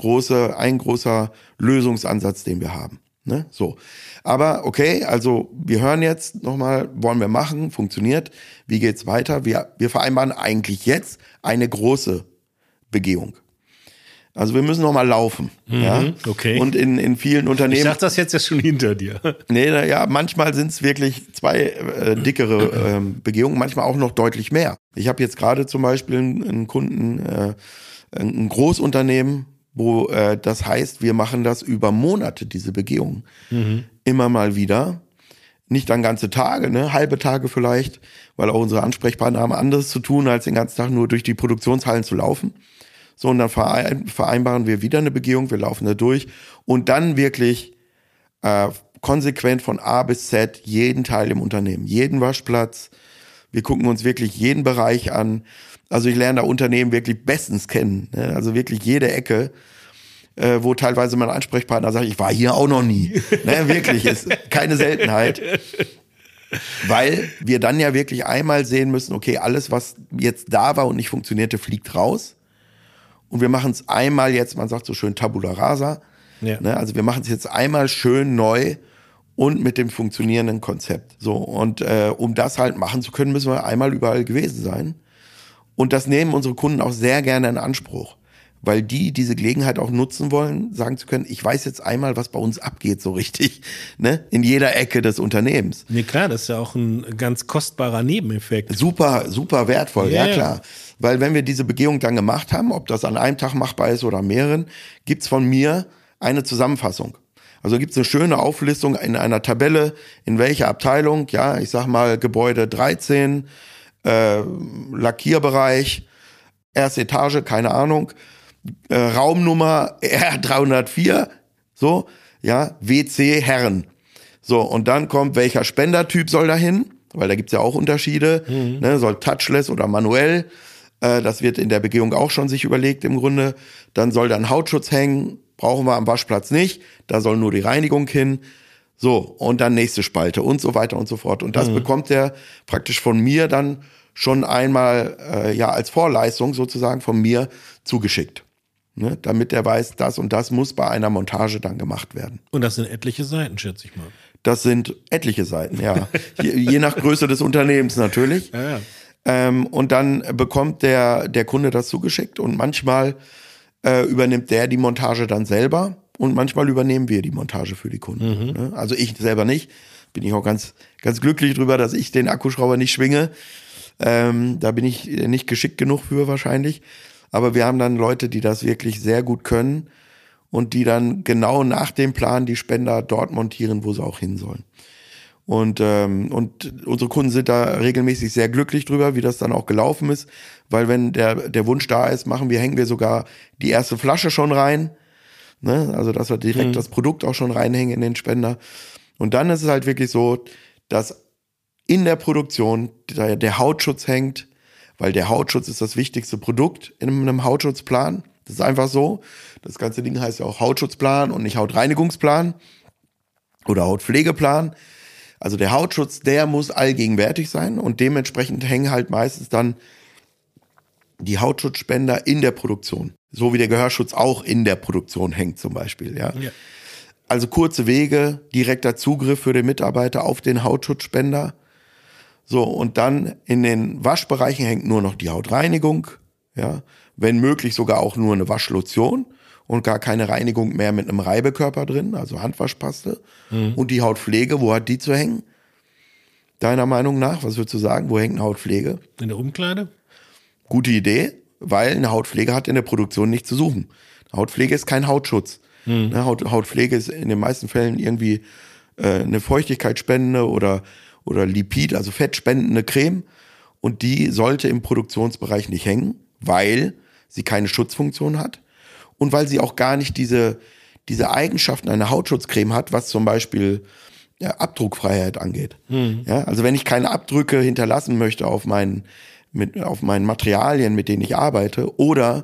großer Lösungsansatz, den wir haben. Ne? So. Aber okay, also wir hören jetzt nochmal, wollen wir machen, funktioniert, wie geht's weiter? Wir vereinbaren eigentlich jetzt eine große Begehung. Also wir müssen nochmal laufen. Ja? Okay. Und in vielen Unternehmen... Ich dachte, das jetzt ja schon hinter dir. Nee, ja, manchmal sind es wirklich zwei dickere Begehungen, manchmal auch noch deutlich mehr. Ich habe jetzt gerade zum Beispiel einen Kunden, ein Großunternehmen, wo das heißt, wir machen das über Monate, diese Begehungen. Immer mal wieder. Nicht dann ganze Tage, ne, halbe Tage vielleicht, weil auch unsere Ansprechpartner haben anderes zu tun, als den ganzen Tag nur durch die Produktionshallen zu laufen. So, und dann vereinbaren wir wieder eine Begehung, wir laufen da durch und dann wirklich konsequent von A bis Z jeden Teil im Unternehmen, jeden Waschplatz. Wir gucken uns wirklich jeden Bereich an. Also ich lerne da Unternehmen wirklich bestens kennen, ne? Also wirklich jede Ecke, wo teilweise mein Ansprechpartner sagt, ich war hier auch noch nie. Ne? Wirklich, ist keine Seltenheit. Weil wir dann ja wirklich einmal sehen müssen, okay, alles, was jetzt da war und nicht funktionierte, fliegt raus. Und wir machen es einmal jetzt, man sagt so schön Tabula Rasa. Ja. Ne? Also wir machen es jetzt einmal schön neu und mit dem funktionierenden Konzept. So, und um das halt machen zu können, müssen wir einmal überall gewesen sein. Und das nehmen unsere Kunden auch sehr gerne in Anspruch, weil die diese Gelegenheit auch nutzen wollen, sagen zu können, ich weiß jetzt einmal, was bei uns abgeht so richtig, ne, in jeder Ecke des Unternehmens. Nee, klar, das ist ja auch ein ganz kostbarer Nebeneffekt. Super, super wertvoll, ja klar. Weil wenn wir diese Begehung dann gemacht haben, ob das an einem Tag machbar ist oder an mehreren, gibt's von mir eine Zusammenfassung. Also gibt's eine schöne Auflistung in einer Tabelle, in welcher Abteilung, ja, ich sag mal Gebäude 13, Lackierbereich, erste Etage, keine Ahnung, Raumnummer R304, so, ja, WC Herren. So, und dann kommt, welcher Spendertyp soll da hin? Weil da gibt's ja auch Unterschiede, ne, soll touchless oder manuell. Das wird in der Begehung auch schon sich überlegt im Grunde. Dann soll dann Hautschutz hängen, brauchen wir am Waschplatz nicht, da soll nur die Reinigung hin. So, und dann nächste Spalte und so weiter und so fort. Und das bekommt der praktisch von mir dann schon einmal ja als Vorleistung sozusagen von mir zugeschickt. Ne? Damit der weiß, das und das muss bei einer Montage dann gemacht werden. Und das sind etliche Seiten, schätze ich mal. Das sind etliche Seiten, ja. je nach Größe des Unternehmens natürlich. Ja. Und dann bekommt der Kunde das zugeschickt und manchmal übernimmt der die Montage dann selber und manchmal übernehmen wir die Montage für die Kunden. Ne? Also ich selber nicht. Bin ich auch ganz, ganz glücklich drüber, dass ich den Akkuschrauber nicht schwinge. Da bin ich nicht geschickt genug für wahrscheinlich. Aber wir haben dann Leute, die das wirklich sehr gut können und die dann genau nach dem Plan die Spender dort montieren, wo sie auch hin sollen. Und unsere Kunden sind da regelmäßig sehr glücklich drüber, wie das dann auch gelaufen ist, weil wenn der Wunsch da ist, hängen wir sogar die erste Flasche schon rein, ne? Also dass wir direkt das Produkt auch schon reinhängen in den Spender. Und dann ist es halt wirklich so, dass in der Produktion der Hautschutz hängt, weil der Hautschutz ist das wichtigste Produkt in einem Hautschutzplan. Das ist einfach so. Das ganze Ding heißt ja auch Hautschutzplan und nicht Hautreinigungsplan oder Hautpflegeplan. Also der Hautschutz, der muss allgegenwärtig sein und dementsprechend hängen halt meistens dann die Hautschutzspender in der Produktion. So wie der Gehörschutz auch in der Produktion hängt zum Beispiel. Ja. Also kurze Wege, direkter Zugriff für den Mitarbeiter auf den Hautschutzspender. So, und dann in den Waschbereichen hängt nur noch die Hautreinigung. Ja, wenn möglich sogar auch nur eine Waschlotion und gar keine Reinigung mehr mit einem Reibekörper drin, also Handwaschpaste. Und die Hautpflege, wo hat die zu hängen? Deiner Meinung nach, was würdest du sagen, wo hängt eine Hautpflege? In der Umkleide? Gute Idee, weil eine Hautpflege hat in der Produktion nichts zu suchen. Hautpflege ist kein Hautschutz. Hautpflege ist in den meisten Fällen irgendwie eine feuchtigkeitsspendende oder Lipid, also fettspendende Creme. Und die sollte im Produktionsbereich nicht hängen, weil sie keine Schutzfunktion hat und weil sie auch gar nicht diese Eigenschaften einer Hautschutzcreme hat, was zum Beispiel Abdruckfreiheit angeht. Ja, also wenn ich keine Abdrücke hinterlassen möchte auf meinen Materialien, mit denen ich arbeite, oder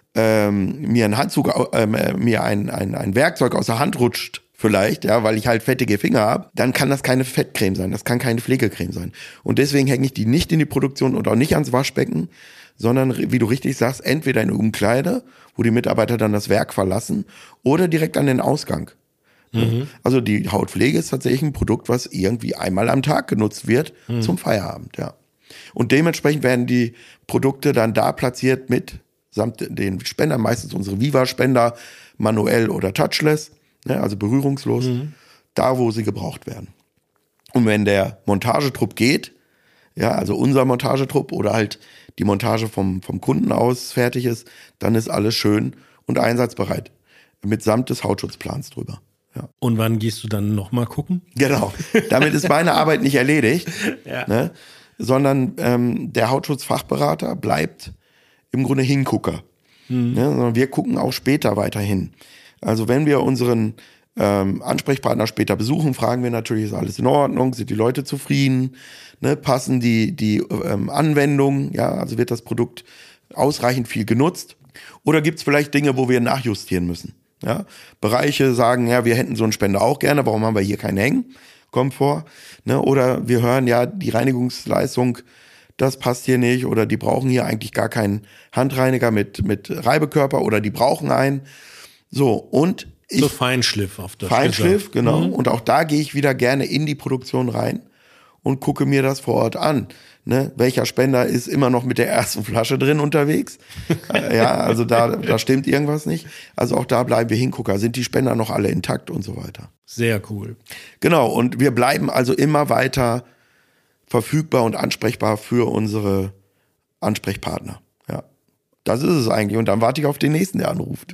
mir ein Handzug, mir ein Werkzeug aus der Hand rutscht, vielleicht, ja, weil ich halt fettige Finger habe, dann kann das keine Fettcreme sein, das kann keine Pflegecreme sein. Und deswegen hänge ich die nicht in die Produktion und auch nicht ans Waschbecken, sondern, wie du richtig sagst, entweder in eine Umkleide, wo die Mitarbeiter dann das Werk verlassen, oder direkt an den Ausgang. Also die Hautpflege ist tatsächlich ein Produkt, was irgendwie einmal am Tag genutzt wird zum Feierabend, ja. Und dementsprechend werden die Produkte dann da platziert samt den Spendern, meistens unsere Viva-Spender, manuell oder touchless, ne, also berührungslos, da wo sie gebraucht werden. Und wenn der Montagetrupp geht, ja, also unser Montagetrupp oder halt die Montage vom Kunden aus fertig ist, dann ist alles schön und einsatzbereit. Mitsamt des Hautschutzplans drüber. Ja. Und wann gehst du dann nochmal gucken? Genau. Damit ist meine Arbeit nicht erledigt, Ja. ne, sondern der Hautschutzfachberater bleibt im Grunde Hingucker. Ne, sondern wir gucken auch später weiterhin. Also wenn wir unseren Ansprechpartner später besuchen, fragen wir natürlich, ist alles in Ordnung, sind die Leute zufrieden, ne, passen die Anwendungen, ja, also wird das Produkt ausreichend viel genutzt oder gibt es vielleicht Dinge, wo wir nachjustieren müssen. Ja? Bereiche sagen, ja, wir hätten so einen Spender auch gerne, warum haben wir hier keinen hängen? Kommt vor. Ne? Oder wir hören, ja, die Reinigungsleistung, das passt hier nicht oder die brauchen hier eigentlich gar keinen Handreiniger mit Reibekörper oder die brauchen einen. So, und So Feinschliff auf das. Feinschliff, genau. Und auch da gehe ich wieder gerne in die Produktion rein und gucke mir das vor Ort an. Ne? Welcher Spender ist immer noch mit der ersten Flasche drin unterwegs? Ja, also da stimmt irgendwas nicht. Also auch da bleiben wir Hingucker. Sind die Spender noch alle intakt und so weiter? Sehr cool. Genau, und wir bleiben also immer weiter verfügbar und ansprechbar für unsere Ansprechpartner. Ja, das ist es eigentlich. Und dann warte ich auf den nächsten, der anruft.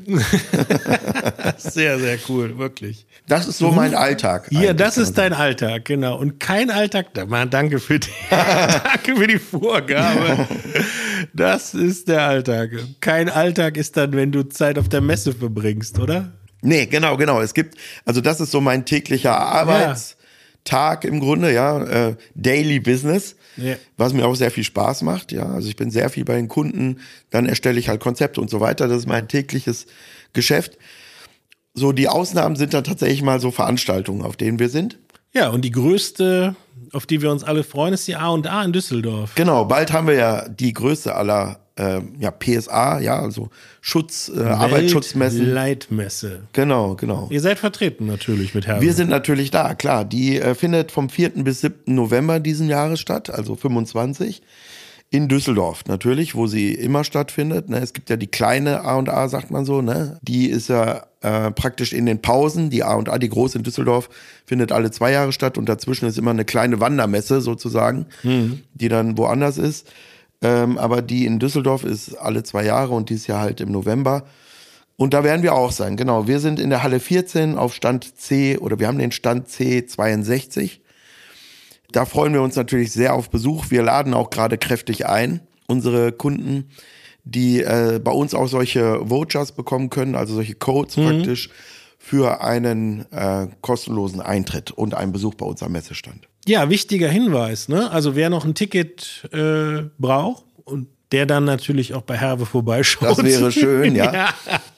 Sehr, sehr cool, wirklich. Das ist so mein Alltag. Ja, das ist dein Alltag, genau. Und kein Alltag, Mann, danke für die Vorgabe. Das ist der Alltag. Kein Alltag ist dann, wenn du Zeit auf der Messe verbringst, oder? Nee, genau. Also das ist so mein täglicher Arbeitstag im Grunde, ja, Daily Business, was mir auch sehr viel Spaß macht, ja. Also ich bin sehr viel bei den Kunden, dann erstelle ich halt Konzepte und so weiter. Das ist mein tägliches Geschäft. So, die Ausnahmen sind dann tatsächlich mal so Veranstaltungen, auf denen wir sind. Ja, und die größte, auf die wir uns alle freuen, ist die A&A in Düsseldorf. Genau, bald haben wir ja die größte aller PSA, ja, also Arbeitsschutzmessen. Leitmesse. Genau. Ihr seid vertreten natürlich mit Herren. Wir sind natürlich da, klar. Die findet vom 4. bis 7. November diesen Jahres statt, also 25. In Düsseldorf natürlich, wo sie immer stattfindet. Ne? Es gibt ja die kleine A&A, sagt man so. Ne? Die ist ja praktisch in den Pausen. Die A&A, die große in Düsseldorf, findet alle 2 Jahre statt. Und dazwischen ist immer eine kleine Wandermesse sozusagen, die dann woanders ist. Aber die in Düsseldorf ist alle 2 Jahre und dieses Jahr halt im November. Und da werden wir auch sein. Genau, wir sind in der Halle 14 auf Stand C, oder wir haben den Stand C62. Da freuen wir uns natürlich sehr auf Besuch. Wir laden auch gerade kräftig ein, unsere Kunden, die bei uns auch solche Vouchers bekommen können, also solche Codes praktisch für einen kostenlosen Eintritt und einen Besuch bei uns am Messestand. Ja, wichtiger Hinweis, ne? Also wer noch ein Ticket braucht und der dann natürlich auch bei Herwe vorbeischaut. Das wäre schön, ja.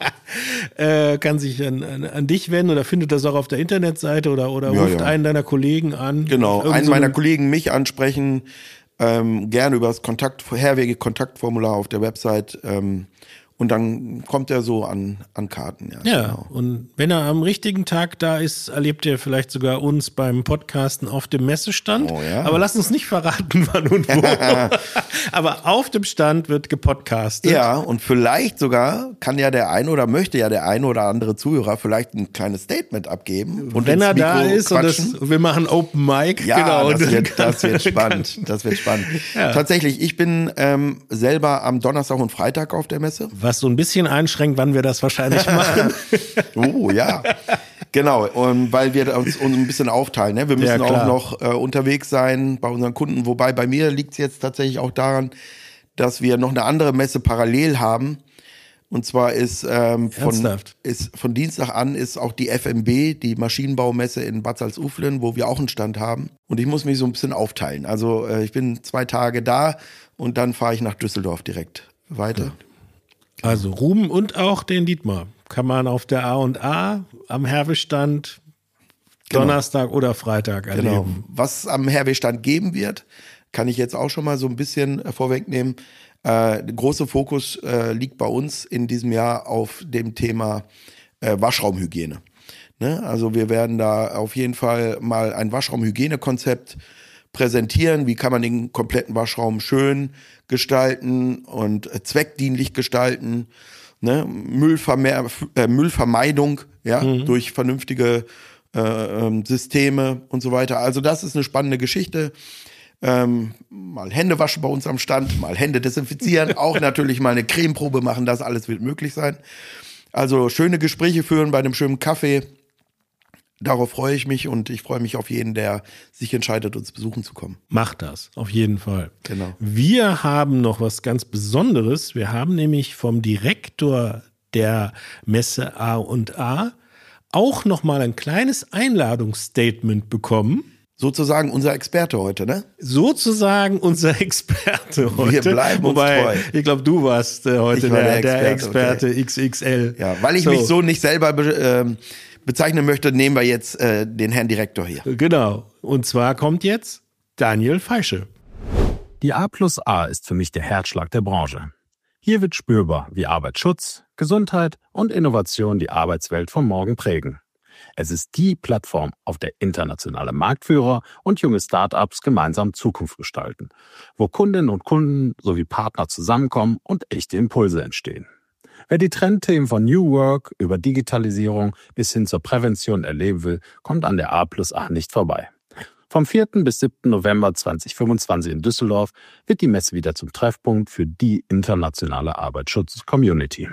Kann sich an dich wenden oder findet das auch auf der Internetseite oder ruft einen deiner Kollegen an. Genau, einen meiner Kollegen mich ansprechen, gerne über das Herwege-Kontaktformular auf der Website. Und dann kommt er so an Karten. Ja, genau. Und wenn er am richtigen Tag da ist, erlebt er vielleicht sogar uns beim Podcasten auf dem Messestand. Oh, ja. Aber lass uns nicht verraten, wann und wo. Aber auf dem Stand wird gepodcastet. Ja, und vielleicht sogar möchte ja der eine oder andere Zuhörer vielleicht ein kleines Statement abgeben. Und wenn er da ist und wir machen Open Mic. Ja, genau, das wird spannend. Das wird spannend. Ja. Tatsächlich, ich bin selber am Donnerstag und Freitag auf der Messe. Was so ein bisschen einschränkt, wann wir das wahrscheinlich machen. Oh ja, genau, weil wir uns ein bisschen aufteilen. Ne? Wir müssen auch noch unterwegs sein bei unseren Kunden. Wobei bei mir liegt es jetzt tatsächlich auch daran, dass wir noch eine andere Messe parallel haben. Und zwar ist von Dienstag an ist auch die FMB, die Maschinenbaumesse in Bad Salzuflen, wo wir auch einen Stand haben. Und ich muss mich so ein bisschen aufteilen. Also ich bin 2 Tage da und dann fahre ich nach Düsseldorf direkt weiter. Ja. Also Ruben und auch den Dietmar kann man auf der A&A am Herwe-Stand Donnerstag oder Freitag erleben. Genau. Was am Herwe-Stand geben wird, kann ich jetzt auch schon mal so ein bisschen vorwegnehmen. Der große Fokus liegt bei uns in diesem Jahr auf dem Thema Waschraumhygiene. Ne? Also wir werden da auf jeden Fall mal ein Waschraumhygienekonzept präsentieren. Wie kann man den kompletten Waschraum schön gestalten und zweckdienlich gestalten, ne? Müllvermeidung, durch vernünftige Systeme und so weiter. Also das ist eine spannende Geschichte. Mal Hände waschen bei uns am Stand, mal Hände desinfizieren, auch natürlich mal eine Cremeprobe machen, das alles wird möglich sein. Also schöne Gespräche führen bei einem schönen Kaffee. Darauf freue ich mich und ich freue mich auf jeden, der sich entscheidet, uns besuchen zu kommen. Macht das, auf jeden Fall. Genau. Wir haben noch was ganz Besonderes. Wir haben nämlich vom Direktor der Messe A&A auch noch mal ein kleines Einladungsstatement bekommen. Sozusagen unser Experte heute, ne? Sozusagen unser Experte heute. Wir bleiben uns treu. Ich glaube, du warst heute der Experte okay. XXL. Ja, weil ich mich so nicht selber bezeichnen möchte, nehmen wir jetzt den Herrn Direktor hier. Genau. Und zwar kommt jetzt Daniel Feische. Die A+A ist für mich der Herzschlag der Branche. Hier wird spürbar, wie Arbeitsschutz, Gesundheit und Innovation die Arbeitswelt von morgen prägen. Es ist die Plattform, auf der internationale Marktführer und junge Start-ups gemeinsam Zukunft gestalten, wo Kundinnen und Kunden sowie Partner zusammenkommen und echte Impulse entstehen. Wer die Trendthemen von New Work über Digitalisierung bis hin zur Prävention erleben will, kommt an der A+A nicht vorbei. Vom 4. bis 7. November 2025 in Düsseldorf wird die Messe wieder zum Treffpunkt für die internationale Arbeitsschutz-Community.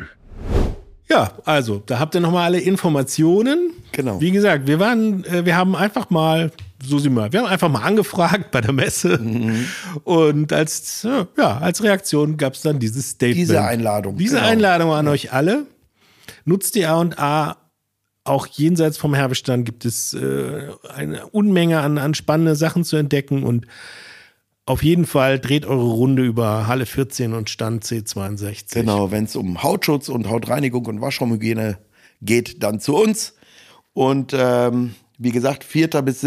Ja, also, da habt ihr nochmal alle Informationen. Genau. Wie gesagt, wir haben einfach mal, wir haben einfach mal angefragt bei der Messe. Mhm. Und als Reaktion gab es dann dieses Statement. Diese Einladung. Diese Einladung an euch alle. Nutzt die A&A. Auch jenseits vom Herwe-Stand gibt es eine Unmenge an spannende Sachen zu entdecken und auf jeden Fall dreht eure Runde über Halle 14 und Stand C62. Genau, wenn es um Hautschutz und Hautreinigung und Waschraumhygiene geht, dann zu uns. Und wie gesagt, 4. bis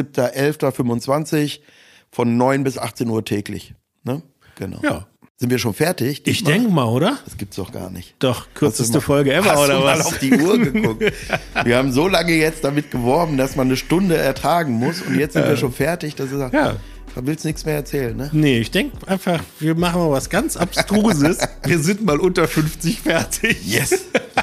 7.11.25 von 9 bis 18 Uhr täglich. Ne? Genau. Ja. Sind wir schon fertig? Ich denke mal, oder? Das gibt's doch gar nicht. Doch, kürzeste Folge ever, hast oder du was? Mal auf die Uhr geguckt. Wir haben so lange jetzt damit geworben, dass man eine Stunde ertragen muss und jetzt sind wir schon fertig. Das ist da willst du nichts mehr erzählen, ne? Nee, ich denke einfach, wir machen mal was ganz Abstruses. Wir sind mal unter 50 fertig. Yes.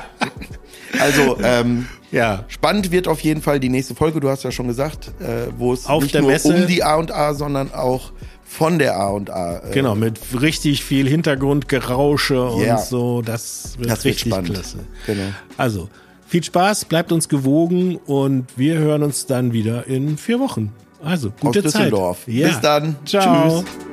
Also, spannend wird auf jeden Fall die nächste Folge, du hast ja schon gesagt, wo es auf nicht der nur Messe um die A&A, sondern auch von der A&A. Genau, mit richtig viel Hintergrundgerausche und so. Das wird richtig spannend. Klasse. Genau. Also, viel Spaß, bleibt uns gewogen und wir hören uns dann wieder in 4 Wochen. Also, gute aus Düsseldorf. Zeit. Ja. Bis dann. Ciao. Tschüss.